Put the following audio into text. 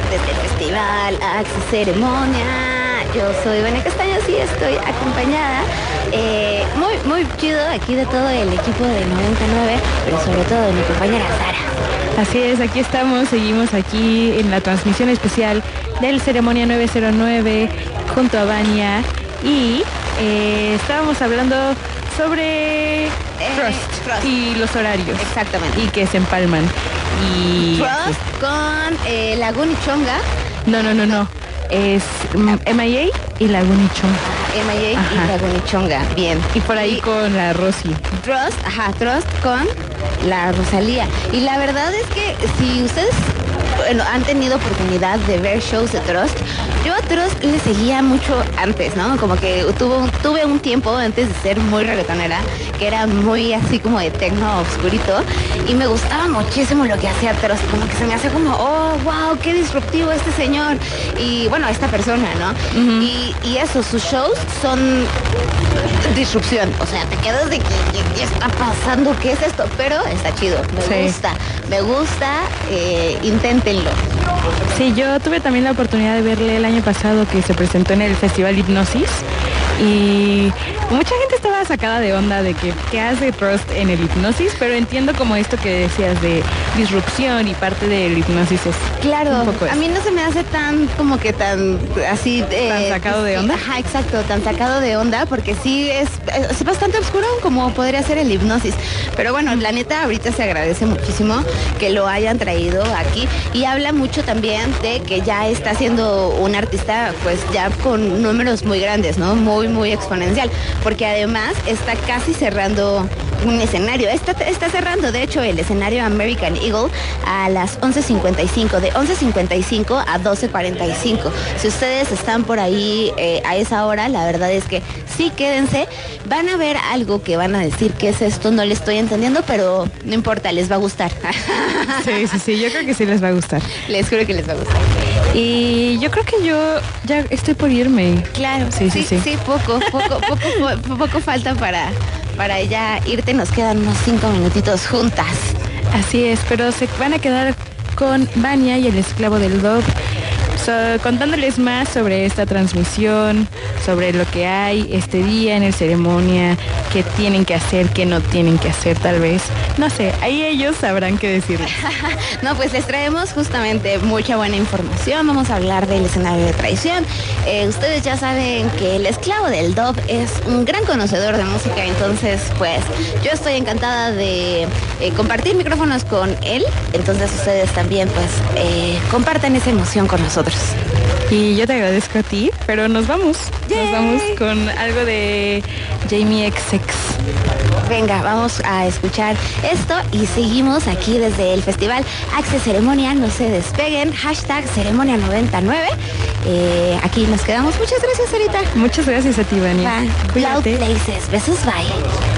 desde el festival Access Ceremonia. Yo soy Vane Castaños y estoy acompañada muy chido aquí de todo el equipo de 99, pero sobre todo de mi compañera Sara. Así es, aquí estamos, seguimos aquí en la transmisión especial del Ceremonia 909 junto a Vania y estábamos hablando sobre Trust y los horarios. Exactamente. Y que se empalman. Y Trust con Laguna y Chonga. No. Es MIA y Laguna y Chonga. MIA y Laguna y Chonga, bien. Y por ahí con la Rosy. Trust con la Rosalía. Y la verdad es que si ustedes han tenido oportunidad de ver shows de Trust, yo a Trust le seguía mucho antes, ¿no? Como que tuve un tiempo antes de ser muy reggaetonera, que era muy así como de techno oscurito, y me gustaba muchísimo lo que hacía Trust, como que se me hace como, oh, wow, qué disruptivo este señor, y bueno, esta persona, ¿no? Uh-huh. Y eso, sus shows son disrupción, o sea, te quedas de ¿qué está pasando? ¿Qué es esto? Pero está chido, me gusta, inténtenlo. Sí, yo tuve también la oportunidad de verle el año pasado que se presentó en el Festival Hipnosis y mucha gente estaba sacada de onda de que qué hace Trust en el Hipnosis, pero entiendo como esto que decías de disrupción y parte del Hipnosis es claro, un poco a mí no se me hace tan como que tan así tan sacado de onda. Ajá, exacto, tan sacado de onda porque sí es bastante oscuro como podría ser el Hipnosis, pero bueno, la neta ahorita se agradece muchísimo que lo hayan traído aquí y habla mucho también de que ya está siendo un artista pues ya con números muy grandes, ¿no? Muy exponencial, porque además está casi cerrando un escenario, está cerrando de hecho el escenario American Eagle a las 11:55, de 11:55 a 12:45. Si ustedes están por ahí a esa hora, la verdad es que sí, quédense, van a ver algo que van a decir, ¿qué es esto? No le estoy entendiendo, pero no importa, les va a gustar. Sí, yo creo que sí les va a gustar. Les juro que les va a gustar. Y yo creo que yo ya estoy por irme. Claro, sí, poco falta para ya irte, nos quedan unos 5 minutitos juntas. Así es, pero se van a quedar con Vania y el esclavo del dub, contándoles más sobre esta transmisión, sobre lo que hay este día en el Ceremonia, qué tienen que hacer, qué no tienen que hacer tal vez. No sé, ahí ellos sabrán qué decirles. No, pues les traemos justamente mucha buena información. Vamos a hablar del escenario de traición. Ustedes ya saben que el esclavo del dub es un gran conocedor de música, entonces pues yo estoy encantada de compartir micrófonos con él. Entonces ustedes también pues compartan esa emoción con nosotros. Y yo te agradezco a ti, pero nos vamos. ¡Yay! Nos vamos con algo de Jamie XX. Venga, vamos a escuchar esto y seguimos aquí desde el Festival Access Ceremonia. No se despeguen, #Ceremonia99. Aquí nos quedamos. Muchas gracias, Sarita. Muchas gracias a ti, Vania. Loud Places. Besos, bye.